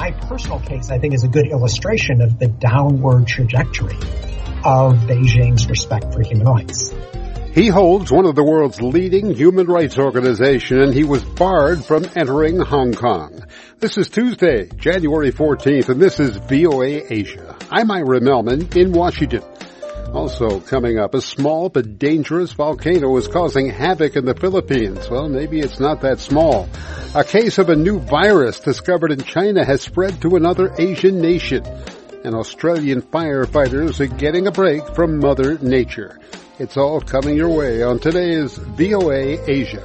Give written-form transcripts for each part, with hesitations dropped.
my personal case, I think, is a good illustration of the downward trajectory of Beijing's respect for human rights. He holds one of the world's leading human rights organizations, and he was barred from entering Hong Kong. This is Tuesday, January 14th, and this is VOA Asia. I'm Ira Melman in Washington. Also coming up, a small but dangerous volcano is causing havoc in the Philippines. Well, maybe it's not that small. A case of a new virus discovered in China has spread to another Asian nation. And Australian firefighters are getting a break from Mother Nature. It's all coming your way on today's VOA Asia.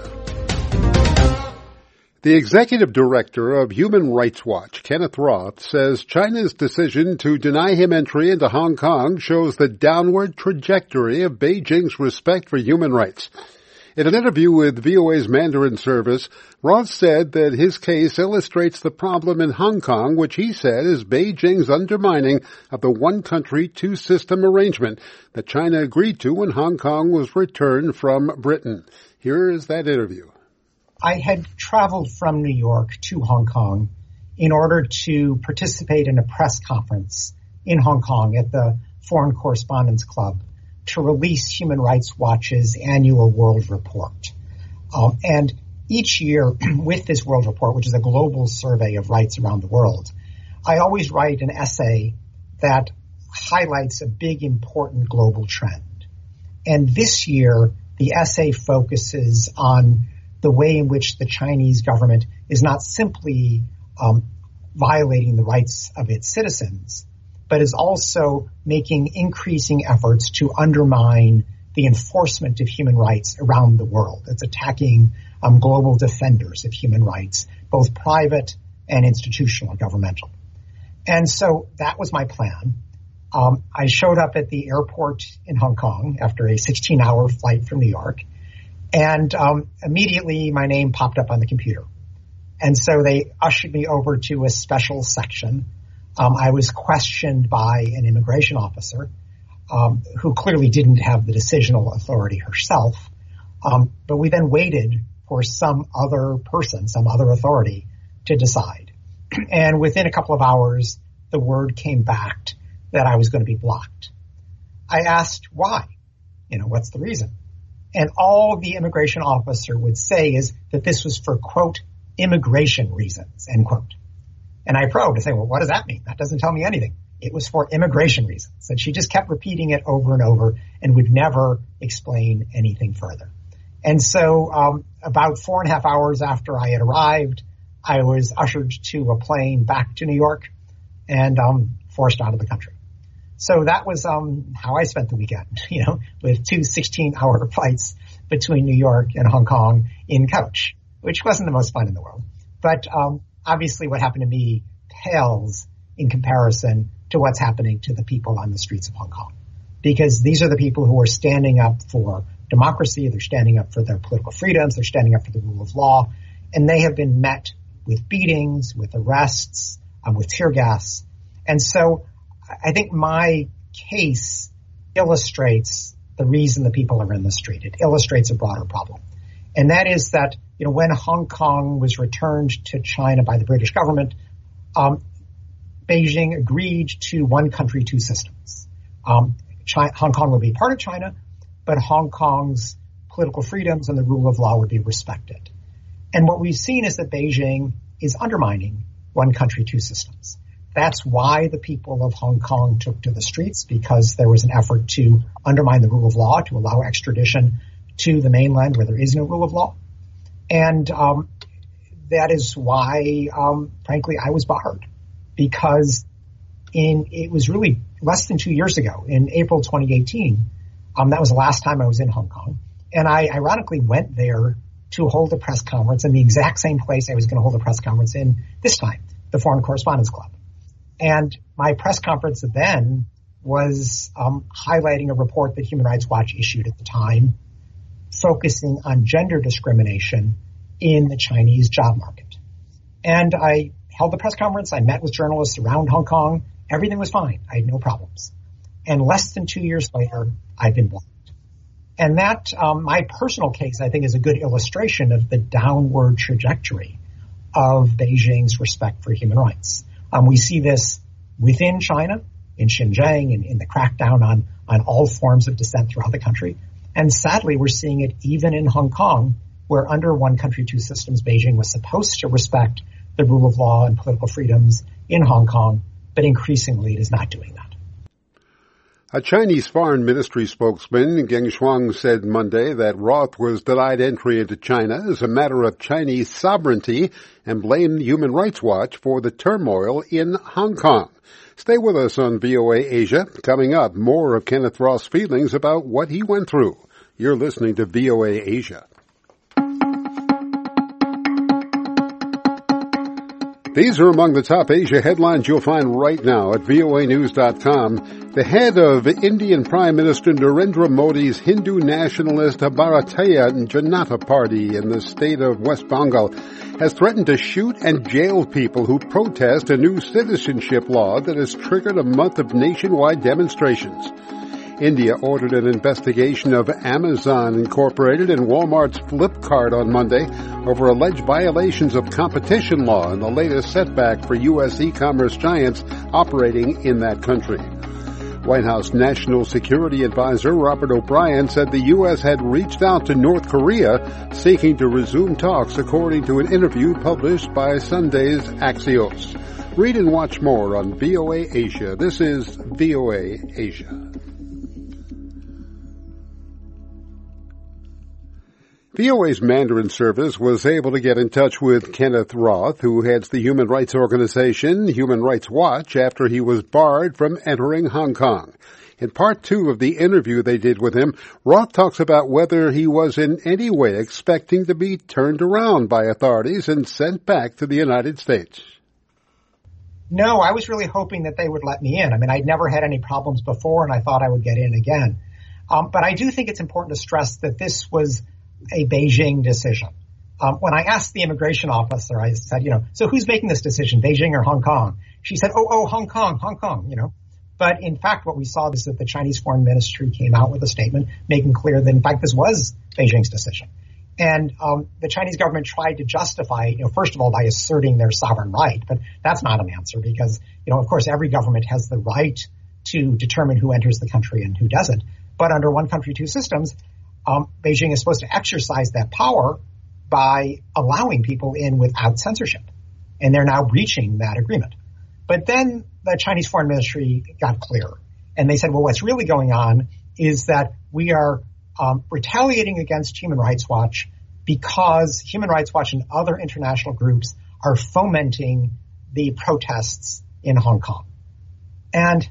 The executive director of Human Rights Watch, Kenneth Roth, says China's decision to deny him entry into Hong Kong shows the downward trajectory of Beijing's respect for human rights. In an interview with VOA's Mandarin service, Roth said that his case illustrates the problem in Hong Kong, which he said is Beijing's undermining of the one-country, two-system arrangement that China agreed to when Hong Kong was returned from Britain. Here is that interview. I had traveled from New York to Hong Kong in order to participate in a press conference in Hong Kong at the Foreign Correspondents Club to release Human Rights Watch's annual World Report. And each year with this World Report, which is a global survey of rights around the world, I always write an essay that highlights a big, important global trend. And this year, the essay focuses on the way in which the Chinese government is not simply violating the rights of its citizens, but is also making increasing efforts to undermine the enforcement of human rights around the world. It's attacking global defenders of human rights, both private and institutional, governmental. And so that was my plan. I showed up at the airport in Hong Kong after a 16-hour flight from New York, and immediately my name popped up on the computer. And so they ushered me over to a special section. I was questioned by an immigration officer who clearly didn't have the decisional authority herself. But we then waited for some other person, some other authority to decide. And within a couple of hours, the word came back that I was going to be blocked. I asked why? What's the reason? And all the immigration officer would say is that this was for, quote, immigration reasons, end quote. And I probed to say, well, what does that mean? That doesn't tell me anything. It was for immigration reasons. And she just kept repeating it over and over and would never explain anything further. And so about 4.5 hours after I had arrived, I was ushered to a plane back to New York and forced out of the country. So that was how I spent the weekend, with 2 16-hour flights between New York and Hong Kong in coach, which wasn't the most fun in the world. But obviously what happened to me pales in comparison to what's happening to the people on the streets of Hong Kong. Because these are the people who are standing up for democracy, they're standing up for their political freedoms, they're standing up for the rule of law, and they have been met with beatings, with arrests, with tear gas. And so I think my case illustrates the reason the people are in the street. It illustrates a broader problem. And that is that, when Hong Kong was returned to China by the British government, Beijing agreed to one country, two systems. Hong Kong would be part of China, but Hong Kong's political freedoms and the rule of law would be respected. And what we've seen is that Beijing is undermining one country, two systems. That's why the people of Hong Kong took to the streets, because there was an effort to undermine the rule of law, to allow extradition to the mainland where there is no rule of law. And that is why, frankly, I was barred, because it was really less than 2 years ago, in April 2018, that was the last time I was in Hong Kong. And I ironically went there to hold a press conference in the exact same place I was going to hold a press conference in this time, the Foreign Correspondents Club. And my press conference then was highlighting a report that Human Rights Watch issued at the time, focusing on gender discrimination in the Chinese job market. And I held the press conference. I met with journalists around Hong Kong. Everything was fine. I had no problems. And less than 2 years later, I've been blocked. And that, my personal case, I think, is a good illustration of the downward trajectory of Beijing's respect for human rights. We see this within China, in Xinjiang, in the crackdown on all forms of dissent throughout the country. And sadly, we're seeing it even in Hong Kong, where under one country, two systems, Beijing was supposed to respect the rule of law and political freedoms in Hong Kong, but increasingly it is not doing that. A Chinese foreign ministry spokesman, Geng Shuang, said Monday that Roth was denied entry into China as a matter of Chinese sovereignty and blamed Human Rights Watch for the turmoil in Hong Kong. Stay with us on VOA Asia. Coming up, more of Kenneth Roth's feelings about what he went through. You're listening to VOA Asia. These are among the top Asia headlines you'll find right now at voanews.com. The head of Indian Prime Minister Narendra Modi's Hindu nationalist Bharatiya Janata Party in the state of West Bengal has threatened to shoot and jail people who protest a new citizenship law that has triggered a month of nationwide demonstrations. India ordered an investigation of Amazon Incorporated and Walmart's Flipkart on Monday over alleged violations of competition law and the latest setback for U.S. e-commerce giants operating in that country. White House National Security Advisor Robert O'Brien said the U.S. had reached out to North Korea seeking to resume talks, according to an interview published by Sunday's Axios. Read and watch more on VOA Asia. This is VOA Asia. VOA's Mandarin service was able to get in touch with Kenneth Roth, who heads the human rights organization Human Rights Watch, after he was barred from entering Hong Kong. In part two of the interview they did with him, Roth talks about whether he was in any way expecting to be turned around by authorities and sent back to the United States. No, I was really hoping that they would let me in. I mean, I'd never had any problems before, and I thought I would get in again. But I do think it's important to stress that this was a Beijing decision. When I asked the immigration officer, I said, so who's making this decision, Beijing or Hong Kong? She said, Hong Kong. But in fact, what we saw is that the Chinese Foreign Ministry came out with a statement making clear that, in fact, this was Beijing's decision. And the Chinese government tried to justify, first of all, by asserting their sovereign right. But that's not an answer because, of course, every government has the right to determine who enters the country and who doesn't. But under one country, two systems, Beijing is supposed to exercise that power by allowing people in without censorship. And they're now breaching that agreement. But then the Chinese Foreign Ministry got clear. And they said, well, what's really going on is that we are retaliating against Human Rights Watch because Human Rights Watch and other international groups are fomenting the protests in Hong Kong. And,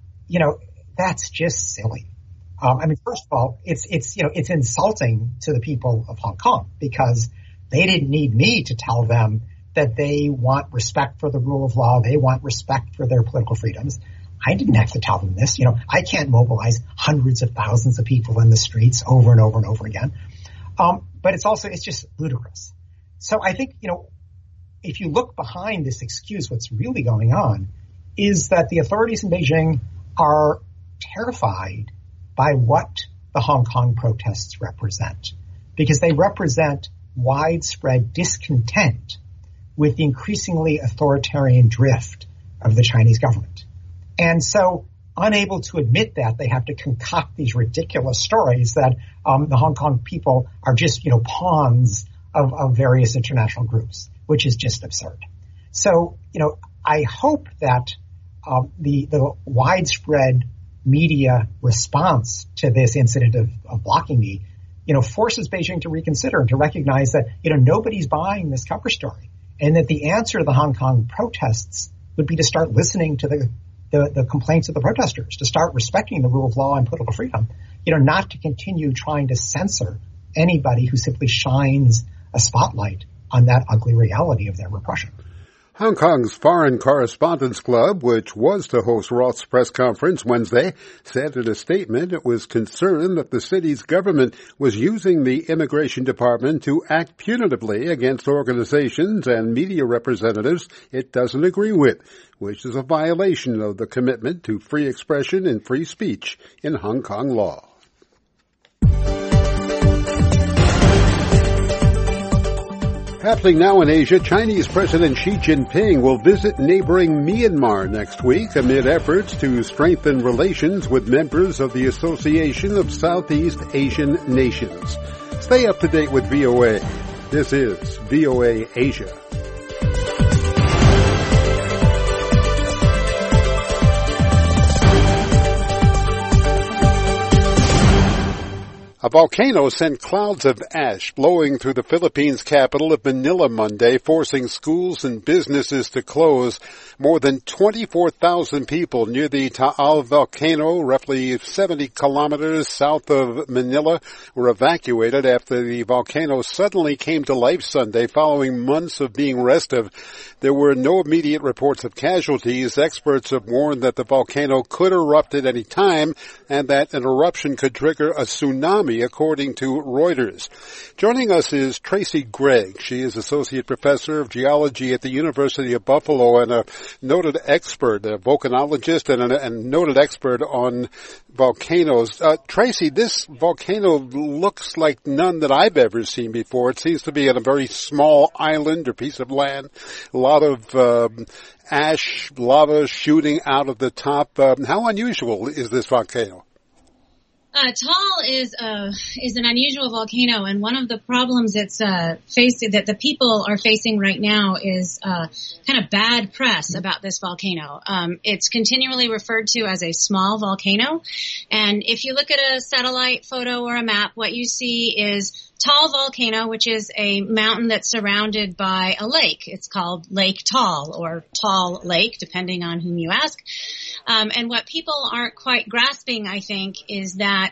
that's just silly. First of all, it's insulting to the people of Hong Kong because they didn't need me to tell them that they want respect for the rule of law. They want respect for their political freedoms. I didn't have to tell them this. I can't mobilize hundreds of thousands of people in the streets over and over and over again. But it's just ludicrous. So I think, if you look behind this excuse, what's really going on is that the authorities in Beijing are terrified by what the Hong Kong protests represent, because they represent widespread discontent with the increasingly authoritarian drift of the Chinese government. And so, unable to admit that, they have to concoct these ridiculous stories that the Hong Kong people are just, pawns of various international groups, which is just absurd. So, I hope that the widespread media response to this incident of blocking me, forces Beijing to reconsider and to recognize that, nobody's buying this cover story, and that the answer to the Hong Kong protests would be to start listening to the complaints of the protesters, to start respecting the rule of law and political freedom, not to continue trying to censor anybody who simply shines a spotlight on that ugly reality of their repression. Hong Kong's Foreign Correspondents Club, which was to host Roth's press conference Wednesday, said in a statement it was concerned that the city's government was using the immigration department to act punitively against organizations and media representatives it doesn't agree with, which is a violation of the commitment to free expression and free speech in Hong Kong law. Happening now in Asia, Chinese President Xi Jinping will visit neighboring Myanmar next week amid efforts to strengthen relations with members of the Association of Southeast Asian Nations. Stay up to date with VOA. This is VOA Asia. A volcano sent clouds of ash blowing through the Philippines' capital of Manila Monday, forcing schools and businesses to close. More than 24,000 people near the Taal volcano, roughly 70 kilometers south of Manila, were evacuated after the volcano suddenly came to life Sunday following months of being restive. There were no immediate reports of casualties. Experts have warned that the volcano could erupt at any time and that an eruption could trigger a tsunami, according to Reuters. Joining us is Tracy Gregg. She is Associate Professor of Geology at the University of Buffalo and a noted expert, a volcanologist and a noted expert on volcanoes. Tracy, this volcano looks like none that I've ever seen before. It seems to be on a very small island or piece of land. A lot of ash, lava shooting out of the top. How unusual is this volcano? Taal is an unusual volcano, and one of the problems it's that the people are facing right now is kind of bad press about this volcano. It's continually referred to as a small volcano, and if you look at a satellite photo or a map, what you see is Taal volcano, which is a mountain that's surrounded by a lake. It's called Lake Taal or Taal Lake, depending on whom you ask. And what people aren't quite grasping, I think, is that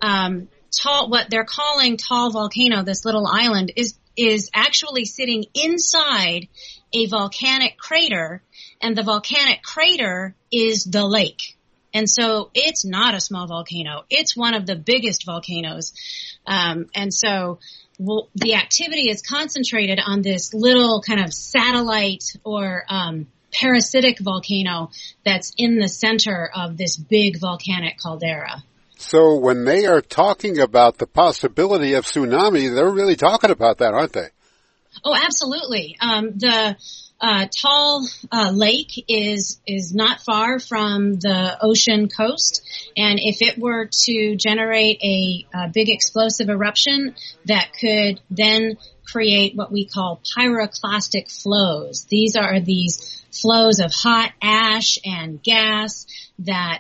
what they're calling Taal volcano, this little island, is actually sitting inside a volcanic crater, and the volcanic crater is the lake. And so it's not a small volcano. It's one of the biggest volcanoes. And so the activity is concentrated on this little kind of satellite or parasitic volcano that's in the center of this big volcanic caldera. So when they are talking about the possibility of tsunami, they're really talking about that, aren't they? Oh, absolutely. The Taal Lake is not far from the ocean coast, and if it were to generate a big explosive eruption, that could then create what we call pyroclastic flows. These are these flows of hot ash and gas that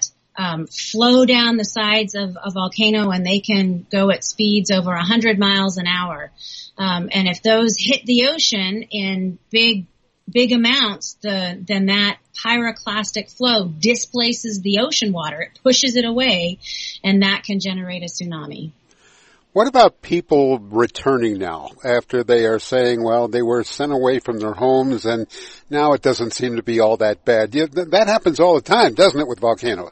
flow down the sides of a volcano, and they can go at speeds over 100 miles an hour. And if those hit the ocean in big amounts, then that pyroclastic flow displaces the ocean water. It pushes it away, and that can generate a tsunami. What about people returning now after they are saying, well, they were sent away from their homes and now it doesn't seem to be all that bad? That happens all the time, doesn't it, with volcanoes?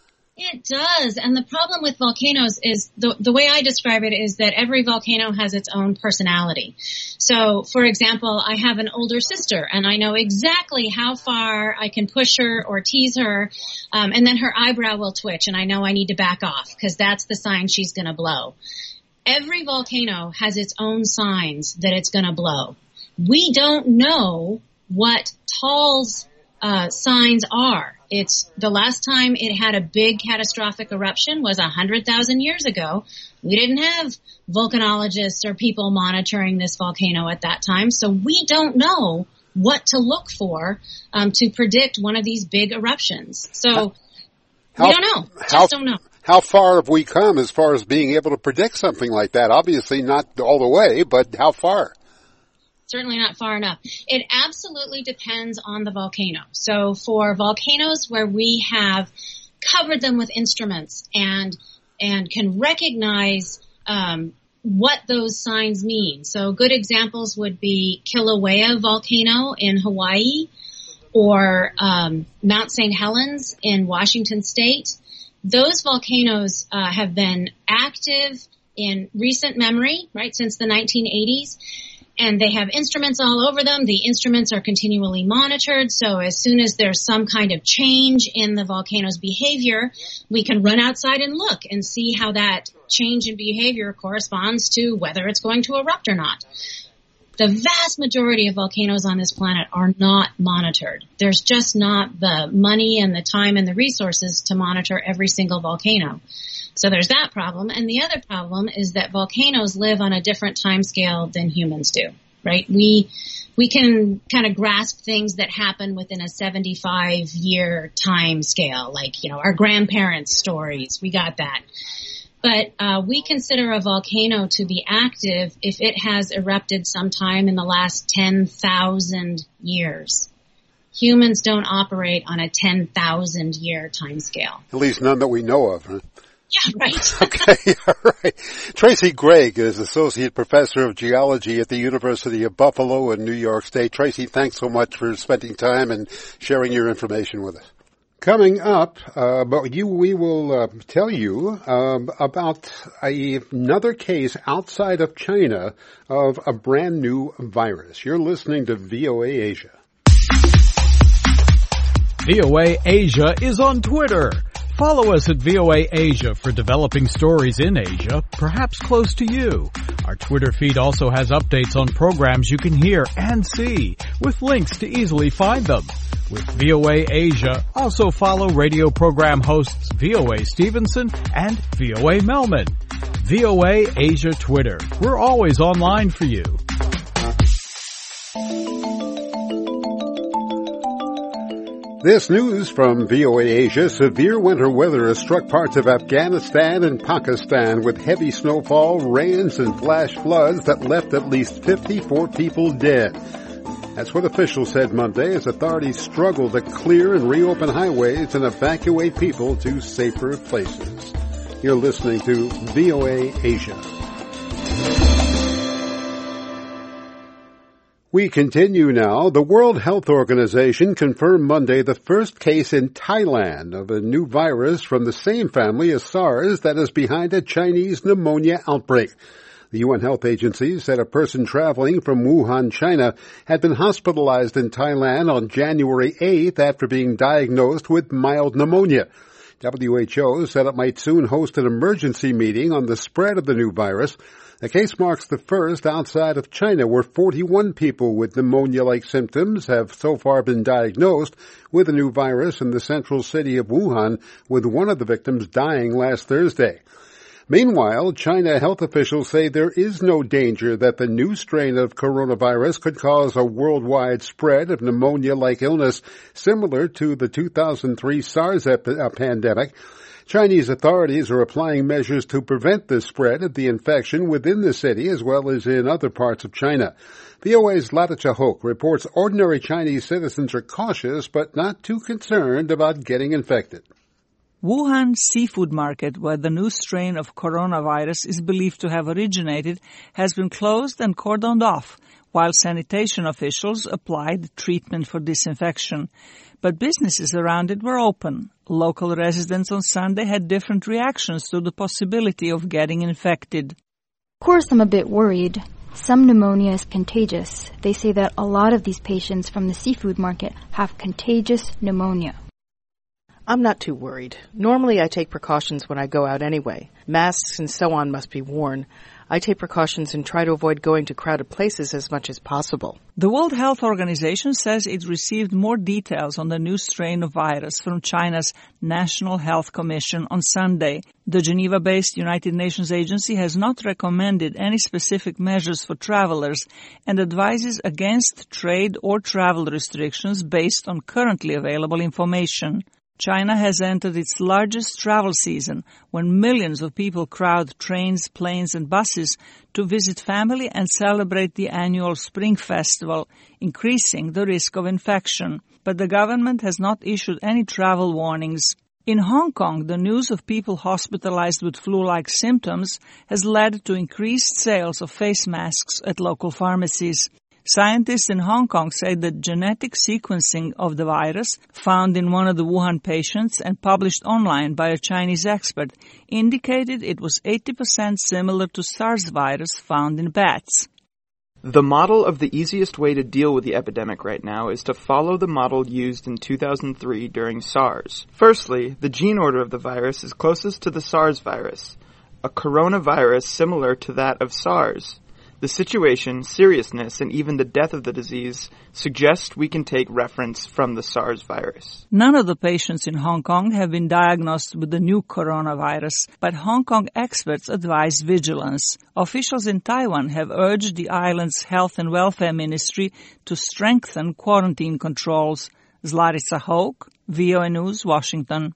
It does. And the problem with volcanoes is the way I describe it is that every volcano has its own personality. So, for example, I have an older sister and I know exactly how far I can push her or tease her. And then her eyebrow will twitch and I know I need to back off because that's the sign she's going to blow. Every volcano has its own signs that it's going to blow. We don't know what Taal's signs are. It's the last time it had a big catastrophic eruption was 100,000 years ago. We didn't have volcanologists or people monitoring this volcano at that time, so we don't know what to look for to predict one of these big eruptions. So we don't know. Just don't know. How far have we come as far as being able to predict something like that? Obviously not all the way, but how far? Certainly not far enough. It absolutely depends on the volcano. So for volcanoes where we have covered them with instruments and can recognize what those signs mean. So good examples would be Kilauea volcano in Hawaii or Mount St. Helens in Washington State. Those volcanoes have been active in recent memory, right, since the 1980s. And they have instruments all over them. The instruments are continually monitored. So as soon as there's some kind of change in the volcano's behavior, we can run outside and look and see how that change in behavior corresponds to whether it's going to erupt or not. The vast majority of volcanoes on this planet are not monitored. There's just not the money and the time and the resources to monitor every single volcano. So there's that problem. And the other problem is that volcanoes live on a different time scale than humans do, right? We can kind of grasp things that happen within a 75-year time scale, like, our grandparents' stories. We got that. But we consider a volcano to be active if it has erupted sometime in the last 10,000 years. Humans don't operate on a 10,000-year time scale. At least none that we know of, huh? Yeah, right. Okay, all right. Tracy Gregg is Associate Professor of Geology at the University of Buffalo in New York State. Tracy, thanks so much for spending time and sharing your information with us. Coming up, we will tell you about another case outside of China of a brand new virus. You're listening to VOA Asia. VOA Asia is on Twitter. Follow us at VOA Asia for developing stories in Asia, perhaps close to you. Our Twitter feed also has updates on programs you can hear and see, with links to easily find them. With VOA Asia, also follow radio program hosts VOA Stevenson and VOA Melman. VOA Asia Twitter. We're always online for you. This news from VOA Asia: severe winter weather has struck parts of Afghanistan and Pakistan with heavy snowfall, rains, and flash floods that left at least 54 people dead. That's what officials said Monday as authorities struggle to clear and reopen highways and evacuate people to safer places. You're listening to VOA Asia. We continue now. The World Health Organization confirmed Monday the first case in Thailand of a new virus from the same family as SARS that is behind a Chinese pneumonia outbreak. The UN Health Agency said a person traveling from Wuhan, China, had been hospitalized in Thailand on January 8th after being diagnosed with mild pneumonia. WHO said it might soon host an emergency meeting on the spread of the new virus. The case marks the first outside of China where 41 people with pneumonia-like symptoms have so far been diagnosed with the new virus in the central city of Wuhan, with one of the victims dying last Thursday. Meanwhile, China health officials say there is no danger that the new strain of coronavirus could cause a worldwide spread of pneumonia-like illness similar to the 2003 SARS pandemic. Chinese authorities are applying measures to prevent the spread of the infection within the city as well as in other parts of China. VOA's Latija Hoke reports ordinary Chinese citizens are cautious but not too concerned about getting infected. Wuhan seafood market, where the new strain of coronavirus is believed to have originated, has been closed and cordoned off, while sanitation officials applied treatment for disinfection. But businesses around it were open. Local residents on Sunday had different reactions to the possibility of getting infected. Of course, I'm a bit worried. Some pneumonia is contagious. They say that a lot of these patients from the seafood market have contagious pneumonia. I'm not too worried. Normally I take precautions when I go out anyway. Masks and so on must be worn. I take precautions and try to avoid going to crowded places as much as possible. The World Health Organization says it received more details on the new strain of virus from China's National Health Commission on Sunday. The Geneva-based United Nations agency has not recommended any specific measures for travelers and advises against trade or travel restrictions based on currently available information. China has entered its largest travel season when millions of people crowd trains, planes, and buses to visit family and celebrate the annual Spring Festival, increasing the risk of infection. But the government has not issued any travel warnings. In Hong Kong, the news of people hospitalized with flu-like symptoms has led to increased sales of face masks at local pharmacies. Scientists in Hong Kong say that genetic sequencing of the virus found in one of the Wuhan patients and published online by a Chinese expert indicated it was 80% similar to SARS virus found in bats. The model of the easiest way to deal with the epidemic right now is to follow the model used in 2003 during SARS. Firstly, the gene order of the virus is closest to the SARS virus, a coronavirus similar to that of SARS. The situation, seriousness, and even the death of the disease suggest we can take reference from the SARS virus. None of the patients in Hong Kong have been diagnosed with the new coronavirus, but Hong Kong experts advise vigilance. Officials in Taiwan have urged the island's Health and Welfare Ministry to strengthen quarantine controls. Zlatica Hoke, VOA News, Washington.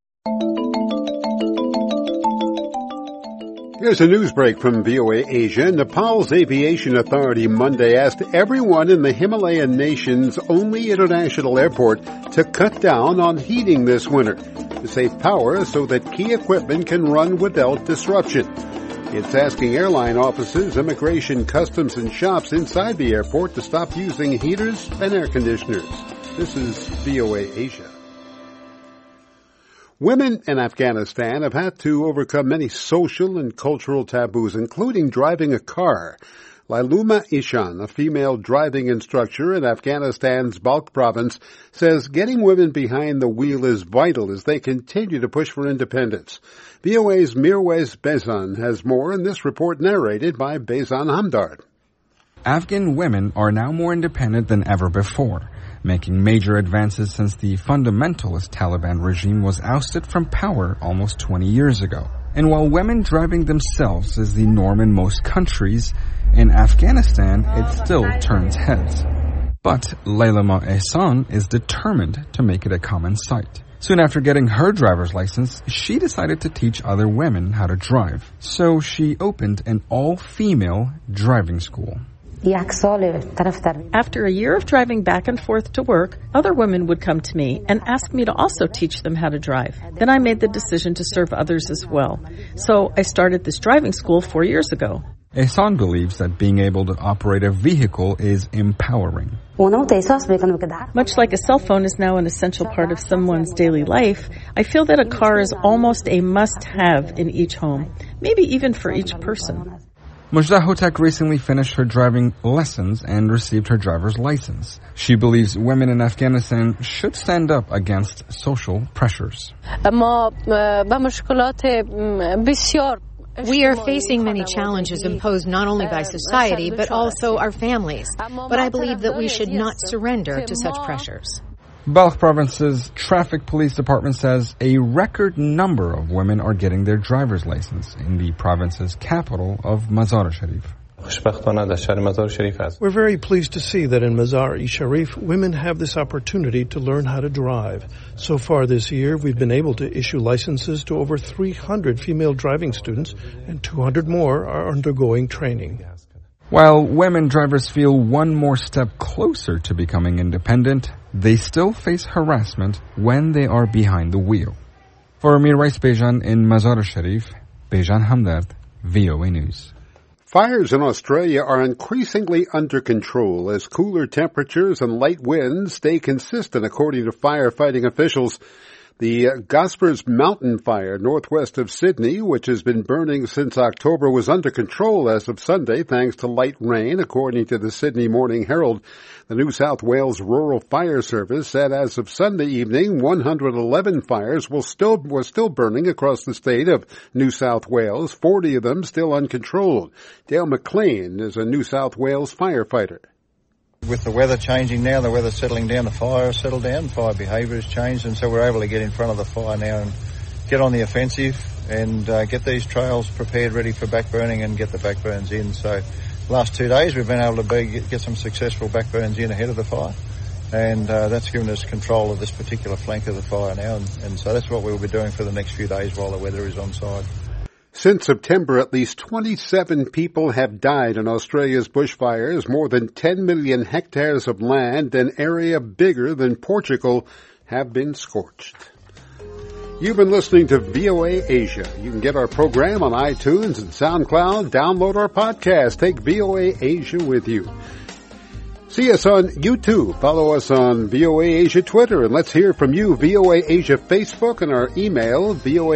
Here's a news break from VOA Asia. Nepal's aviation authority Monday asked everyone in the Himalayan nation's only international airport to cut down on heating this winter to save power so that key equipment can run without disruption. It's asking airline offices, immigration, customs, and shops inside the airport to stop using heaters and air conditioners. This is VOA Asia. Women in Afghanistan have had to overcome many social and cultural taboos, including driving a car. Lailuma Ishan, a female driving instructor in Afghanistan's Balkh province, says getting women behind the wheel is vital as they continue to push for independence. VOA's Mirwais Bezan has more in this report narrated by Bezan Hamdard. Afghan women are now more independent than ever before, making major advances since the fundamentalist Taliban regime was ousted from power almost 20 years ago. And while women driving themselves is the norm in most countries, in Afghanistan it still turns heads. But Lailuma Ihsan is determined to make it a common sight. Soon after getting her driver's license, she decided to teach other women how to drive. So she opened an all-female driving school. After a year of driving back and forth to work, other women would come to me and ask me to also teach them how to drive. Then I made the decision to serve others as well. So I started this driving school 4 years ago. Ihsan believes that being able to operate a vehicle is empowering. Much like a cell phone is now an essential part of someone's daily life, I feel that a car is almost a must-have in each home, maybe even for each person. Mujda Hotek recently finished her driving lessons and received her driver's license. She believes women in Afghanistan should stand up against social pressures. We are facing many challenges imposed not only by society, but also our families. But I believe that we should not surrender to such pressures. Balkh province's traffic police department says a record number of women are getting their driver's license in the province's capital of Mazar-e-Sharif. We're very pleased to see that in Mazar-e-Sharif, women have this opportunity to learn how to drive. So far this year, we've been able to issue licenses to over 300 female driving students, and 200 more are undergoing training. While women drivers feel one more step closer to becoming independent, they still face harassment when they are behind the wheel. For Mirwais Bezan in Mazar-e-Sharif, Bezan Hamdard, VOA News. Fires in Australia are increasingly under control as cooler temperatures and light winds stay consistent, according to firefighting officials. The Gospers Mountain Fire northwest of Sydney, which has been burning since October, was under control as of Sunday thanks to light rain, according to the Sydney Morning Herald. The New South Wales Rural Fire Service said as of Sunday evening, 111 fires were still burning across the state of New South Wales, 40 of them still uncontrolled. Dale McLean is a New South Wales firefighter. With the weather changing now, the weather's settling down, the fire has settled down, fire behaviour has changed, and so we're able to get in front of the fire now and get on the offensive and get these trails prepared, ready for backburning and get the backburns in. So last 2 days we've been able to get some successful backburns in ahead of the fire, and that's given us control of this particular flank of the fire now, and so that's what we'll be doing for the next few days while the weather is on side. Since September, at least 27 people have died in Australia's bushfires. More than 10 million hectares of land, an area bigger than Portugal, have been scorched. You've been listening to VOA Asia. You can get our program on iTunes and SoundCloud. Download our podcast. Take VOA Asia with you. See us on YouTube. Follow us on VOA Asia Twitter. And let's hear from you, VOA Asia Facebook, and our email,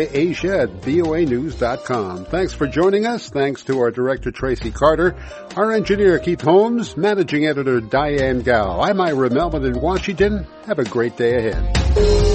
voaasia@voanews.com. Thanks for joining us. Thanks to our director, Tracy Carter, our engineer, Keith Holmes, managing editor, Diane Gao. I'm Ira Melvin in Washington. Have a great day ahead.